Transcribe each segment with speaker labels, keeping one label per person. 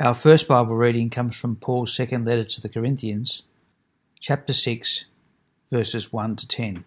Speaker 1: Our first Bible reading comes from Paul's second letter to the Corinthians, chapter 6, verses 1 to 10.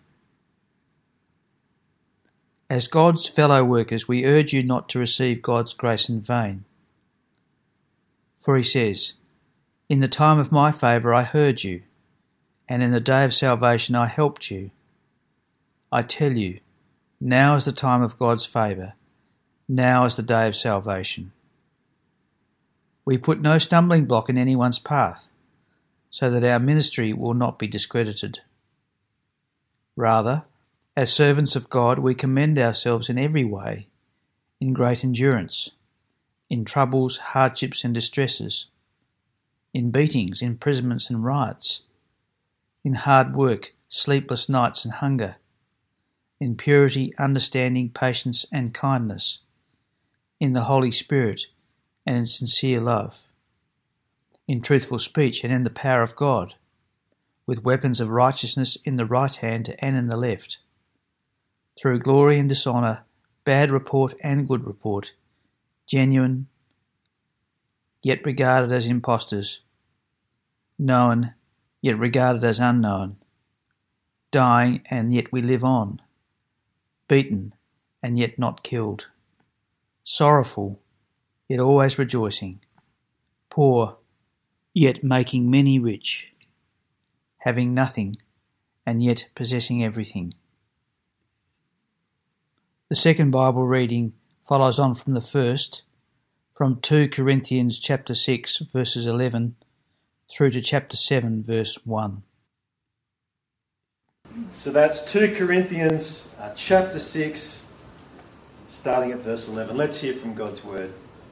Speaker 1: As God's fellow workers, we urge you not to receive God's grace in vain. For he says, "In the time of my favour I heard you, and in the day of salvation I helped you." I tell you, now is the time of God's favour, now is the day of salvation. We put no stumbling block in anyone's path, so that our ministry will not be discredited. Rather, as servants of God, we commend ourselves in every way, in great endurance, in troubles, hardships and distresses, in beatings, imprisonments and riots, in hard work, sleepless nights and hunger, in purity, understanding, patience and kindness, in the Holy Spirit and in sincere love, in truthful speech and in the power of God, with weapons of righteousness in the right hand and in the left, through glory and dishonour, bad report and good report, genuine, yet regarded as impostors, known, yet regarded as unknown, dying and yet we live on, beaten and yet not killed, sorrowful, yet always rejoicing, poor, yet making many rich, having nothing, and yet possessing everything. The second Bible reading follows on from the first, from 2 Corinthians chapter 6, verses 11, through to chapter 7, verse 1.
Speaker 2: So that's 2 Corinthians chapter 6, starting at verse 11. Let's hear from God's word.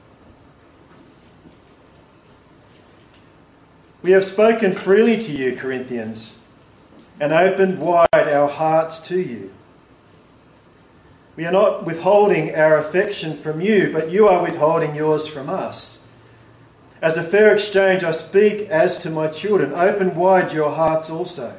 Speaker 2: We have spoken freely to you, Corinthians, and opened wide our hearts to you. We are not withholding our affection from you, but you are withholding yours from us. As a fair exchange I speak as to my children, open wide your hearts also.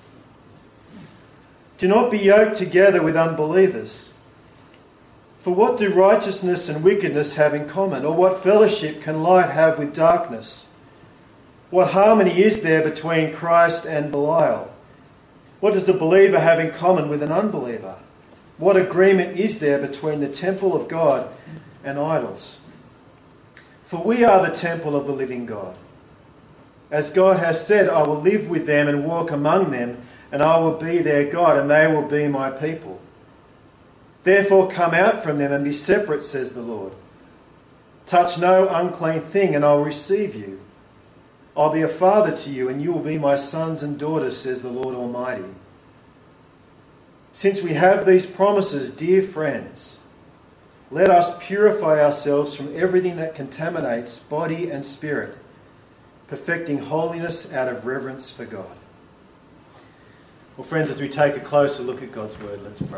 Speaker 2: Do not be yoked together with unbelievers. For what do righteousness and wickedness have in common? Or what fellowship can light have with darkness? What harmony is there between Christ and Belial? What does the believer have in common with an unbeliever? What agreement is there between the temple of God and idols? For we are the temple of the living God. As God has said, I will live with them and walk among them, and I will be their God, and they will be my people. Therefore come out from them and be separate, says the Lord. Touch no unclean thing, and I will receive you. I'll be a father to you, and you will be my sons and daughters, says the Lord Almighty. Since we have these promises, dear friends, let us purify ourselves from everything that contaminates body and spirit, perfecting holiness out of reverence for God. Well, friends, as we take a closer look at God's word, let's pray.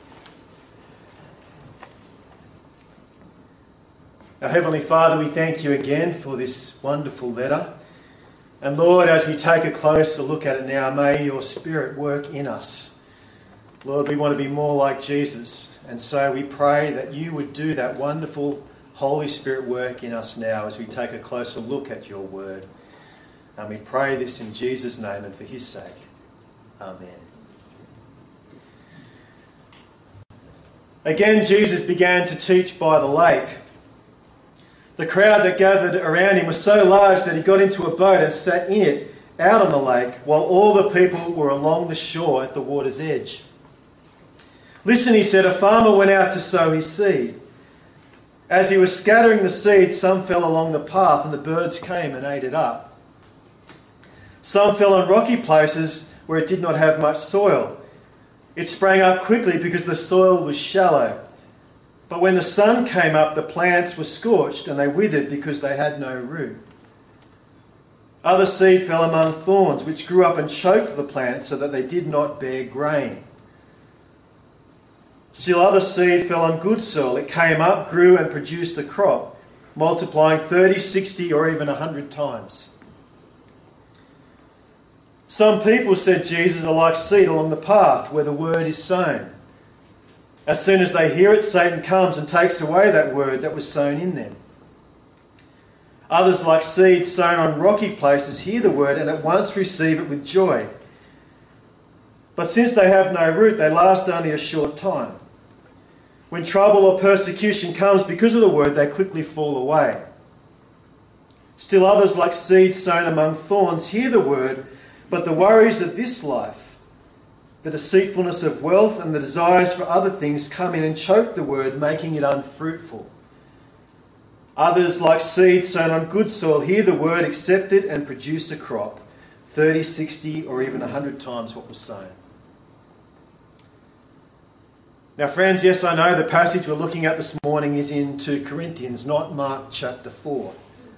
Speaker 2: Our Heavenly Father, we thank you again for this wonderful letter. And Lord, as we take a closer look at it now, may your Spirit work in us. Lord, we want to be more like Jesus. And so we pray that you would do that wonderful Holy Spirit work in us now as we take a closer look at your word. And we pray this in Jesus' name and for his sake. Amen. Again, Jesus began to teach by the lake. The crowd that gathered around him was so large that he got into a boat and sat in it out on the lake, while all the people were along the shore at the water's edge. Listen, he said, a farmer went out to sow his seed. As he was scattering the seed, some fell along the path and the birds came and ate it up. Some fell on rocky places where it did not have much soil. It sprang up quickly because the soil was shallow. But when the sun came up, the plants were scorched and they withered because they had no root. Other seed fell among thorns, which grew up and choked the plants so that they did not bear grain. Still other seed fell on good soil. It came up, grew and produced a crop, multiplying 30, 60 or even 100 times. Some people, said Jesus, are like seed along the path where the word is sown. As soon as they hear it, Satan comes and takes away that word that was sown in them. Others, like seeds sown on rocky places, hear the word and at once receive it with joy. But since they have no root, they last only a short time. When trouble or persecution comes because of the word, they quickly fall away. Still others, like seeds sown among thorns, hear the word, but the worries of this life, the deceitfulness of wealth and the desires for other things come in and choke the word, making it unfruitful. Others, like seeds sown on good soil, hear the word, accept it and produce a crop, 30, 60 or even 100 times what was sown. Now friends, yes, I know the passage we're looking at this morning is in 2 Corinthians, not Mark chapter 4.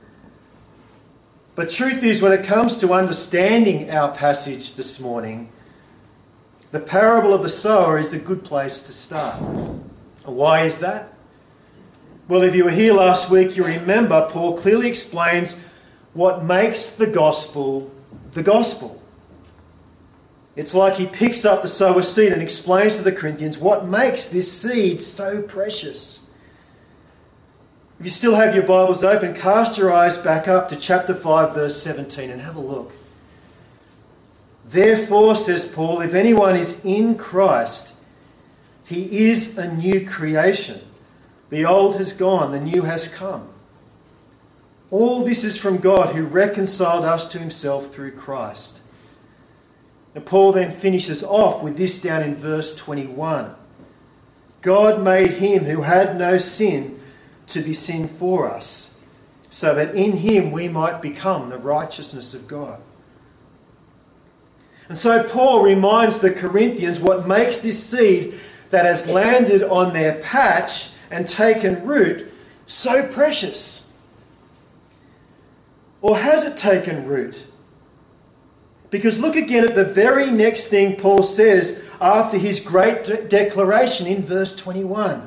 Speaker 2: But truth is, when it comes to understanding our passage this morning, the parable of the sower is a good place to start. Why is that? Well, if you were here last week, you remember Paul clearly explains what makes the gospel the gospel. It's like he picks up the sower seed and explains to the Corinthians what makes this seed so precious. If you still have your Bibles open, cast your eyes back up to chapter 5, verse 17 and have a look. Therefore, says Paul, if anyone is in Christ, he is a new creation. The old has gone, the new has come. All this is from God who reconciled us to himself through Christ. And Paul then finishes off with this down in verse 21. God made him who had no sin to be sin for us, so that in him we might become the righteousness of God. And so Paul reminds the Corinthians what makes this seed that has landed on their patch and taken root so precious. Or has it taken root? Because look again at the very next thing Paul says after his great declaration in verse 21.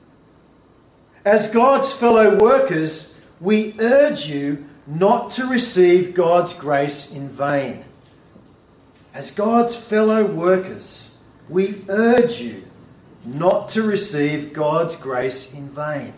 Speaker 2: As God's fellow workers, we urge you not to receive God's grace in vain. As God's fellow workers, we urge you not to receive God's grace in vain.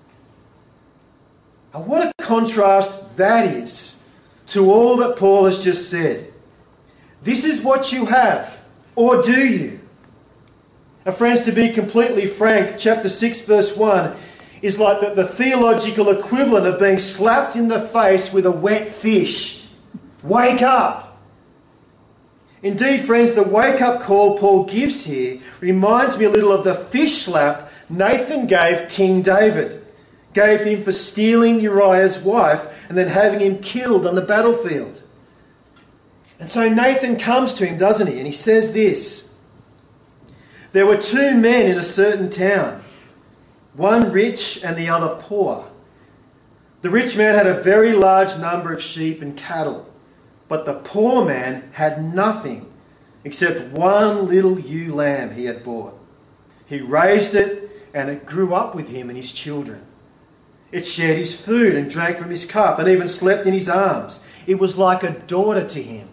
Speaker 2: Now, what a contrast that is to all that Paul has just said. This is what you have, or do you? Now, friends, to be completely frank, chapter 6, verse 1 is like the theological equivalent of being slapped in the face with a wet fish. Wake up! Indeed, friends, the wake-up call Paul gives here reminds me a little of the fish slap Nathan gave King David. Gave him for stealing Uriah's wife and then having him killed on the battlefield. And so Nathan comes to him, doesn't he? And he says this. There were two men in a certain town, one rich and the other poor. The rich man had a very large number of sheep and cattle, but the poor man had nothing except one little ewe lamb he had bought. He raised it and it grew up with him and his children. It shared his food and drank from his cup and even slept in his arms. It was like a daughter to him.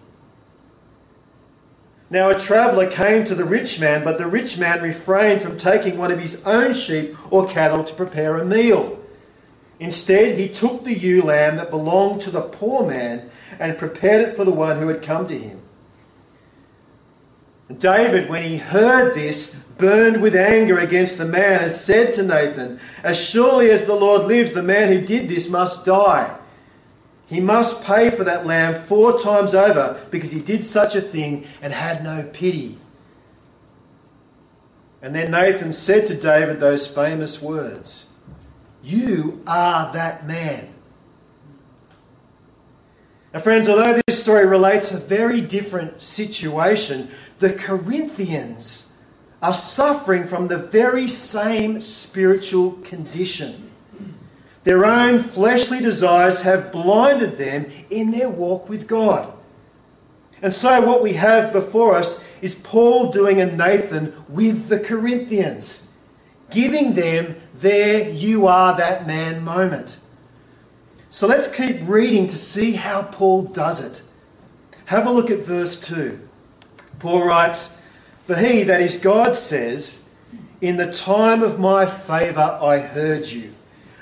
Speaker 2: Now a traveller came to the rich man, but the rich man refrained from taking one of his own sheep or cattle to prepare a meal. Instead, he took the ewe lamb that belonged to the poor man and prepared it for the one who had come to him. David, when he heard this, burned with anger against the man and said to Nathan, as surely as the Lord lives, the man who did this must die. He must pay for that lamb 4 times over because he did such a thing and had no pity. And then Nathan said to David those famous words, "You are that man." Now friends, although this story relates a very different situation, the Corinthians are suffering from the very same spiritual condition. Their own fleshly desires have blinded them in their walk with God. And so what we have before us is Paul doing a Nathan with the Corinthians, giving them their "you are that man" moment. So let's keep reading to see how Paul does it. Have a look at verse 2. Paul writes, "For he, that is God, says, in the time of my favour I heard you.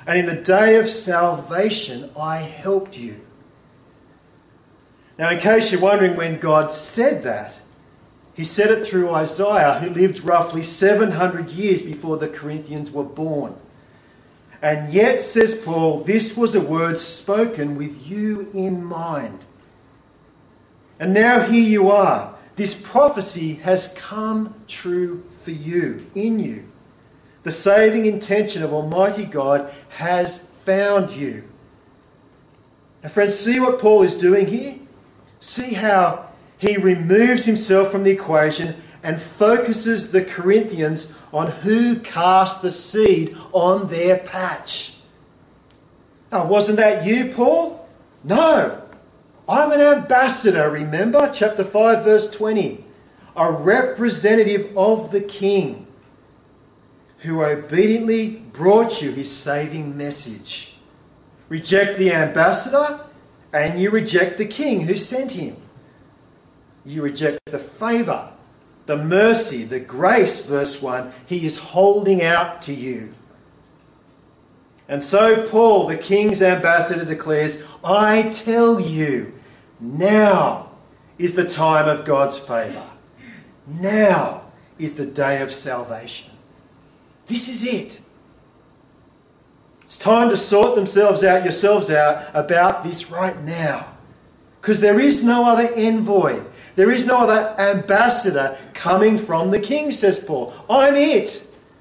Speaker 2: and in the day of salvation I helped you. Now, in case you're wondering when God said that, he said it through Isaiah, who lived roughly 700 years before the Corinthians were born. And yet, says Paul, this was a word spoken with you in mind. And now here you are. This prophecy has come true for you, in you. The saving intention of Almighty God has found you. And friends, see what Paul is doing here? See how he removes himself from the equation and focuses the Corinthians on who cast the seed on their patch. Now, wasn't that you, Paul? No. I'm an ambassador, remember? Chapter 5, verse 20. A representative of the King who obediently brought you his saving message. Reject the ambassador and you reject the King who sent him. You reject the favour, the mercy, the grace, verse 1, he is holding out to you. And so Paul, the King's ambassador, declares, I tell you, now is the time of God's favour. Now is the day of salvation. This is it. It's time to sort yourselves out about this right now. Because there is no other envoy. There is no other ambassador coming from the King, says Paul. I'm it.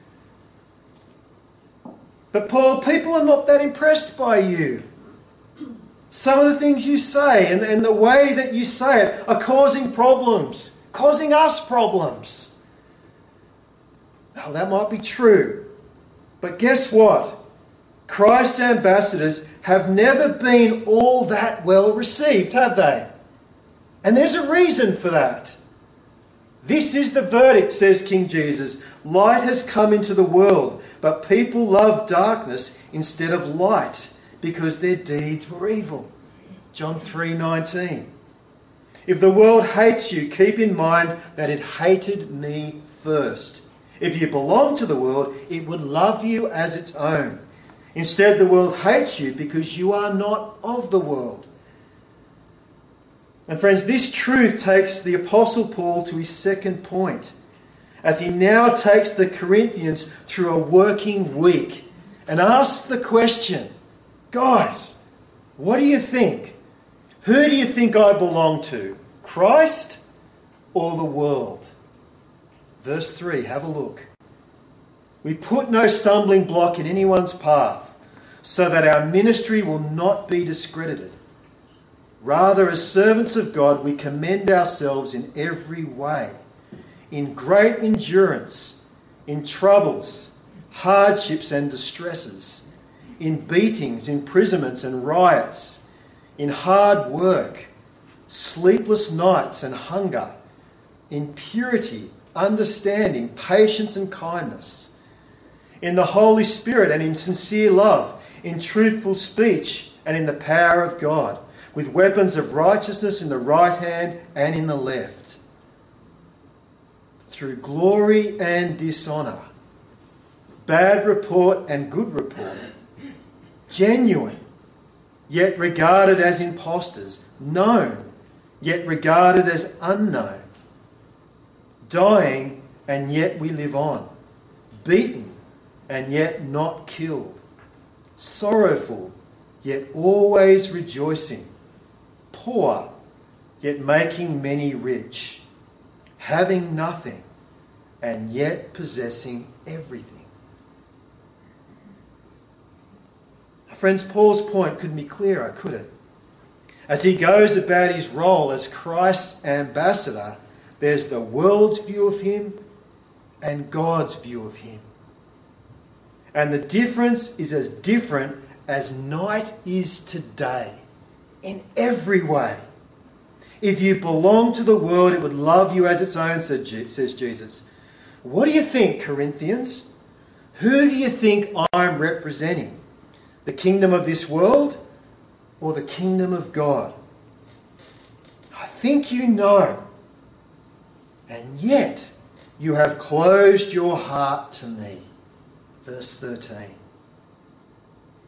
Speaker 2: But Paul, people are not that impressed by you. Some of the things you say and the way that you say it are causing problems, causing us problems. Well, that might be true. But guess what? Christ's ambassadors have never been all that well received, have they? And there's a reason for that. This is the verdict, says King Jesus. Light has come into the world, but people love darkness instead of light because their deeds were evil. John 3:19. If the world hates you, keep in mind that it hated me first. If you belong to the world, it would love you as its own. Instead, the world hates you because you are not of the world. And friends, this truth takes the Apostle Paul to his second point, as he now takes the Corinthians through a working week and asks the question, guys, what do you think? Who do you think I belong to? Christ or the world? Verse 3, have a look. We put no stumbling block in anyone's path, so that our ministry will not be discredited. Rather, as servants of God, we commend ourselves in every way, in great endurance, in troubles, hardships and distresses, in beatings, imprisonments and riots, in hard work, sleepless nights and hunger, in purity, understanding, patience and kindness, in the Holy Spirit and in sincere love, in truthful speech and in the power of God, with weapons of righteousness in the right hand and in the left, through glory and dishonour, bad report and good report, genuine, yet regarded as impostors, known, yet regarded as unknown, dying, and yet we live on, beaten, and yet not killed, sorrowful, yet always rejoicing, poor, yet making many rich, having nothing, and yet possessing everything. Friends, Paul's point couldn't be clearer, could it? As he goes about his role as Christ's ambassador, there's the world's view of him and God's view of him. And the difference is as different as night is to day, in every way. If you belong to the world, it would love you as its own, says Jesus. What do you think, Corinthians? Who do you think I'm representing? The kingdom of this world or the kingdom of God? I think you know. And yet you have closed your heart to me. Verse 13.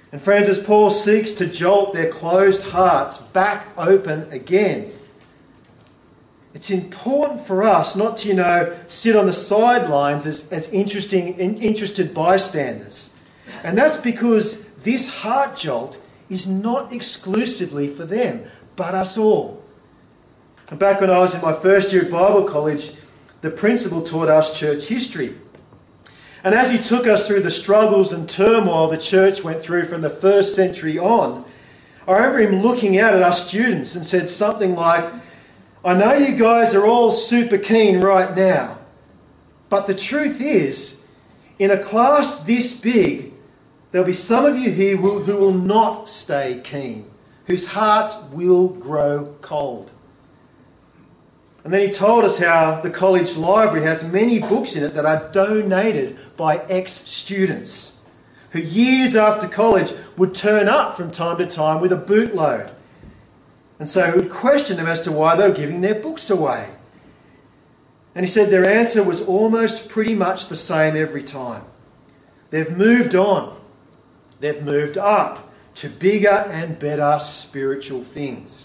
Speaker 2: And friends, as Paul seeks to jolt their closed hearts back open again, it's important for us not to, sit on the sidelines as interested bystanders. And that's because this heart jolt is not exclusively for them, but us all. Back when I was in my first year at Bible college, the principal taught us church history. And as he took us through the struggles and turmoil the church went through from the first century on, I remember him looking out at us students and said something like, "I know you guys are all super keen right now, but the truth is, in a class this big, there'll be some of you here who will not stay keen, whose hearts will grow cold." And then he told us how the college library has many books in it that are donated by ex-students who years after college would turn up from time to time with a bootload. And so he would question them as to why they were giving their books away. And he said their answer was almost pretty much the same every time. They've moved on. They've moved up to bigger and better spiritual things.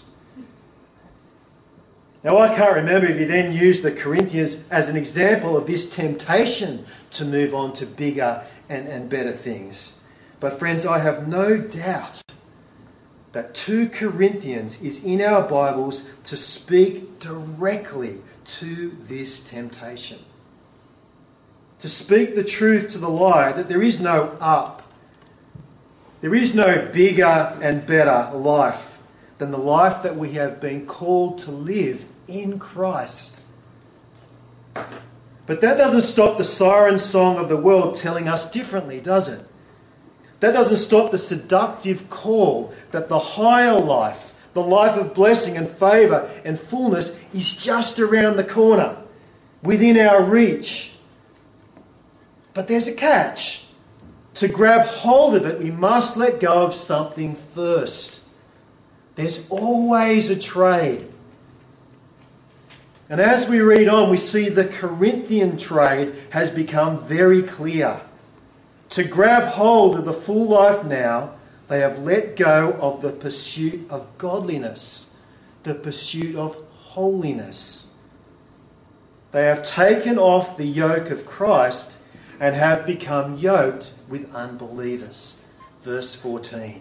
Speaker 2: Now, I can't remember if he then used the Corinthians as an example of this temptation to move on to bigger and better things. But friends, I have no doubt that 2 Corinthians is in our Bibles to speak directly to this temptation. To speak the truth to the lie, that there is no up. There is no bigger and better life than the life that we have been called to live in Christ. But that doesn't stop the siren song of the world telling us differently, does it? That doesn't stop the seductive call that the higher life, the life of blessing and favour and fullness, is just around the corner, within our reach. But there's a catch. To grab hold of it, we must let go of something first. There's always a trade. And as we read on, we see the Corinthian trade has become very clear. To grab hold of the full life now, they have let go of the pursuit of godliness, the pursuit of holiness. They have taken off the yoke of Christ and have become yoked with unbelievers. Verse 14.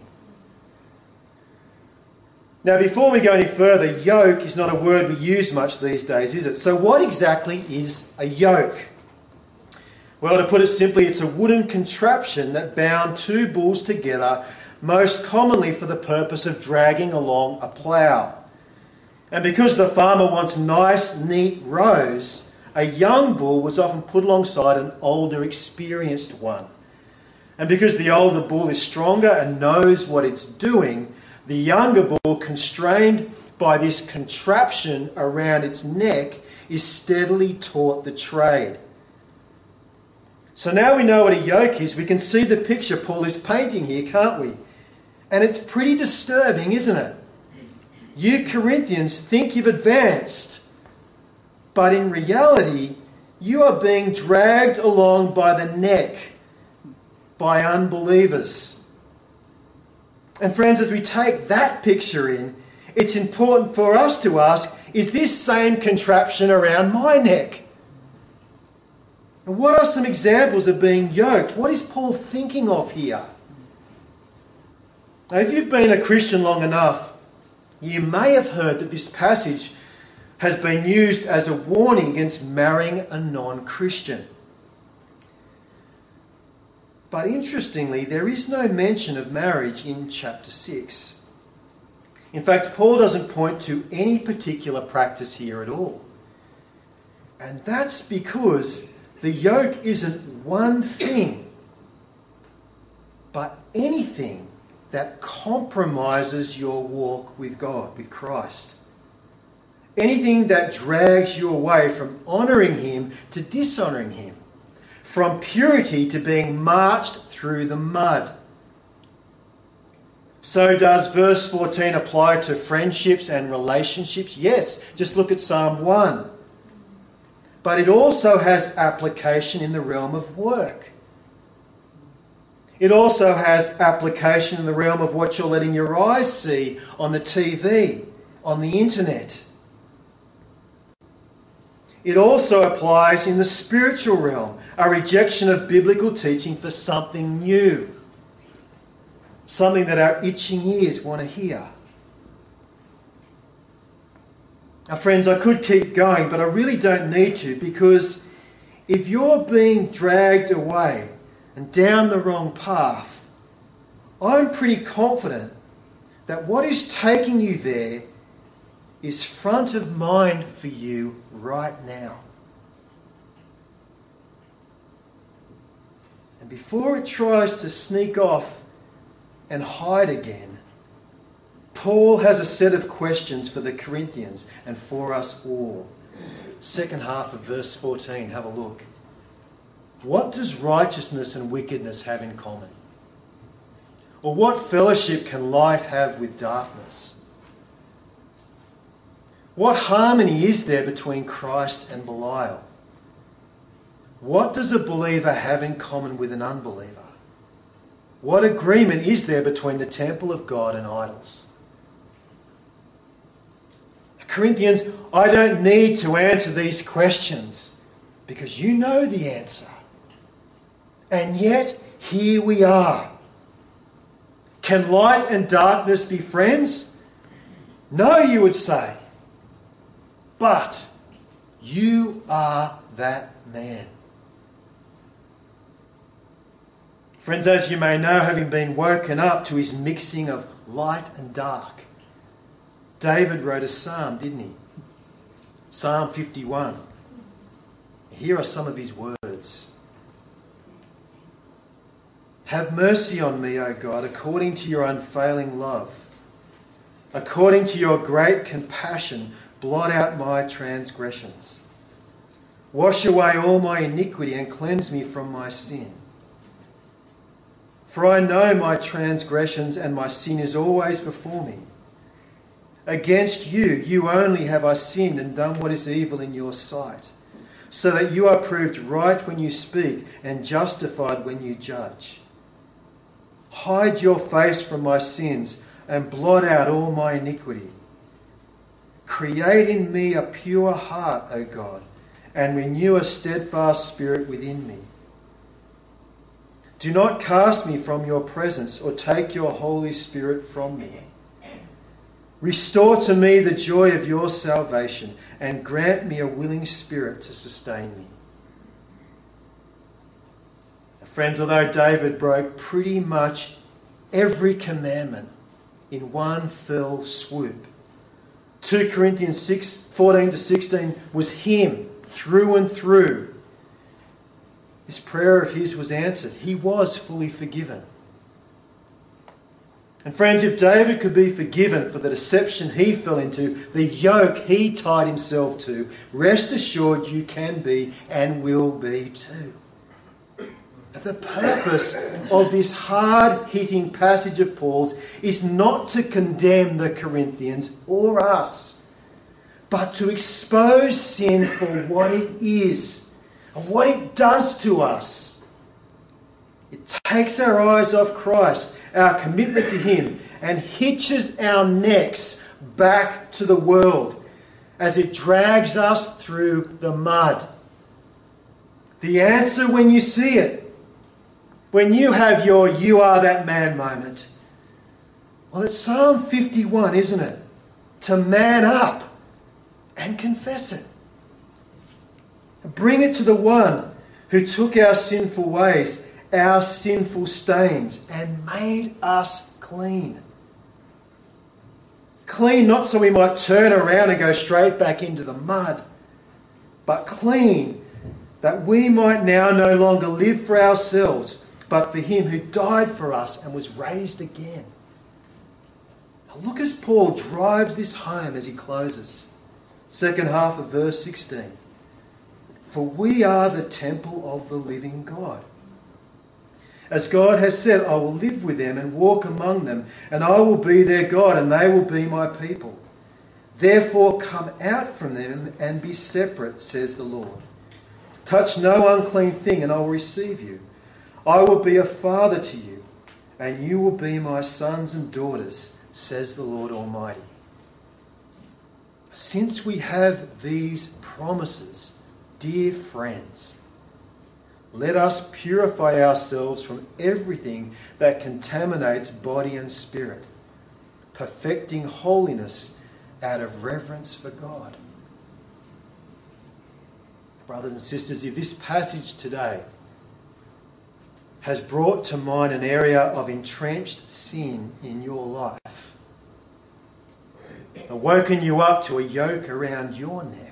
Speaker 2: Now, before we go any further, yoke is not a word we use much these days, is it? So what exactly is a yoke? Well, to put it simply, it's a wooden contraption that bound 2 bulls together, most commonly for the purpose of dragging along a plough. And because the farmer wants nice, neat rows, a young bull was often put alongside an older, experienced one. And because the older bull is stronger and knows what it's doing, the younger bull, constrained by this contraption around its neck, is steadily taught the trade. So now we know what a yoke is. We can see the picture Paul is painting here, can't we? And it's pretty disturbing, isn't it? You Corinthians think you've advanced, but in reality, you are being dragged along by the neck by unbelievers. And friends, as we take that picture in, it's important for us to ask, is this same contraption around my neck? And what are some examples of being yoked? What is Paul thinking of here? Now, if you've been a Christian long enough, you may have heard that this passage has been used as a warning against marrying a non-Christian. But interestingly, there is no mention of marriage in chapter 6. In fact, Paul doesn't point to any particular practice here at all. And that's because the yoke isn't one thing, but anything that compromises your walk with God, with Christ. Anything that drags you away from honouring Him to dishonouring Him. From purity to being marched through the mud. So does verse 14 apply to friendships and relationships? Yes, just look at Psalm 1. But it also has application in the realm of work. It also has application in the realm of what you're letting your eyes see on the TV, on the internet. It also applies in the spiritual realm, a rejection of biblical teaching for something new, something that our itching ears want to hear. Now, friends, I could keep going, but I really don't need to, because if you're being dragged away and down the wrong path, I'm pretty confident that what is taking you there is front of mind for you right now. And before it tries to sneak off and hide again, Paul has a set of questions for the Corinthians and for us all. Second half of verse 14, have a look. What does righteousness and wickedness have in common? Or what fellowship can light have with darkness? What harmony is there between Christ and Belial? What does a believer have in common with an unbeliever? What agreement is there between the temple of God and idols? Corinthians, I don't need to answer these questions because you know the answer. And yet, here we are. Can light and darkness be friends? No, you would say. But you are that man. Friends, as you may know, having been woken up to his mixing of light and dark, David wrote a psalm, didn't he? Psalm 51. Here are some of his words. Have mercy on me, O God, according to your unfailing love. According to your great compassion, blot out my transgressions. Wash away all my iniquity and cleanse me from my sin. For I know my transgressions and my sin is always before me. Against you, you only have I sinned and done what is evil in your sight, so that you are proved right when you speak and justified when you judge. Hide your face from my sins and blot out all my iniquity. Create in me a pure heart, O God, and renew a steadfast spirit within me. Do not cast me from your presence or take your Holy Spirit from me. Restore to me the joy of your salvation and grant me a willing spirit to sustain me. Now, friends, although David broke pretty much every commandment in one fell swoop, 2 Corinthians 6:14-16 was him through and through. This prayer of his was answered. He was fully forgiven. And friends, if David could be forgiven for the deception he fell into, the yoke he tied himself to, rest assured you can be and will be too. The purpose of this hard-hitting passage of Paul's is not to condemn the Corinthians or us, but to expose sin for what it is and what it does to us. It takes our eyes off Christ, our commitment to him, and hitches our necks back to the world as it drags us through the mud. The answer when you see it, when you have your "you are that man" moment, well, it's Psalm 51, isn't it? To man up and confess it. Bring it to the one who took our sinful ways, our sinful stains, and made us clean. Clean not so we might turn around and go straight back into the mud, but clean that we might now no longer live for ourselves, but for him who died for us and was raised again. Now look as Paul drives this home as he closes. Second half of verse 16. For we are the temple of the living God. As God has said, I will live with them and walk among them, and I will be their God, and they will be my people. Therefore come out from them and be separate, says the Lord. Touch no unclean thing, and I will receive you. I will be a father to you, and you will be my sons and daughters, says the Lord Almighty. Since we have these promises, dear friends, let us purify ourselves from everything that contaminates body and spirit, perfecting holiness out of reverence for God. Brothers and sisters, if this passage today has brought to mind an area of entrenched sin in your life, woken you up to a yoke around your neck,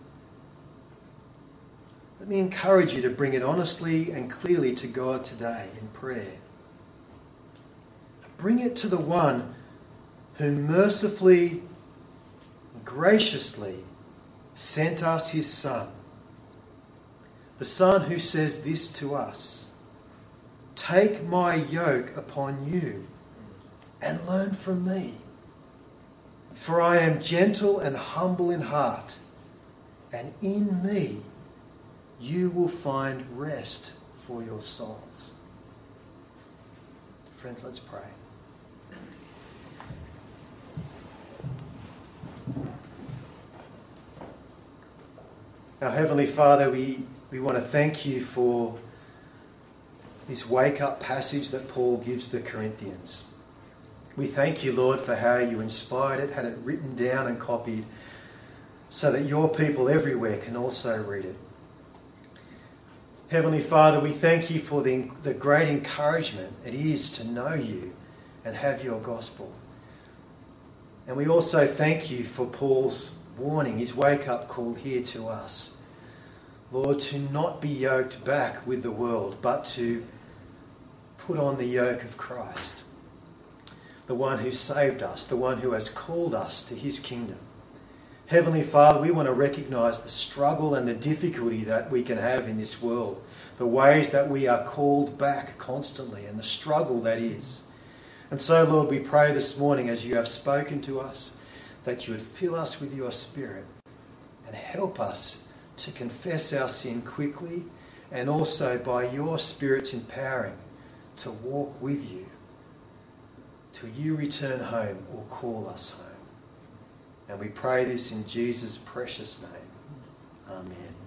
Speaker 2: let me encourage you to bring it honestly and clearly to God today in prayer. Bring it to the one who mercifully, graciously sent us his Son. The Son who says this to us: "Take my yoke upon you and learn from me. For I am gentle and humble in heart, and in me you will find rest for your souls." Friends, let's pray. Our Heavenly Father, we want to thank you for this wake-up passage that Paul gives the Corinthians. We thank you, Lord, for how you inspired it, had it written down and copied, so that your people everywhere can also read it. Heavenly Father, we thank you for the great encouragement it is to know you and have your gospel. And we also thank you for Paul's warning, his wake-up call here to us. Lord, to not be yoked back with the world, but to put on the yoke of Christ, the one who saved us, the one who has called us to his kingdom. Heavenly Father, we want to recognise the struggle and the difficulty that we can have in this world, the ways that we are called back constantly and the struggle that is. And so, Lord, we pray this morning as you have spoken to us, that you would fill us with your Spirit and help us to confess our sin quickly, and also by your Spirit's empowering to walk with you till you return home or call us home. And we pray this in Jesus' precious name. Amen.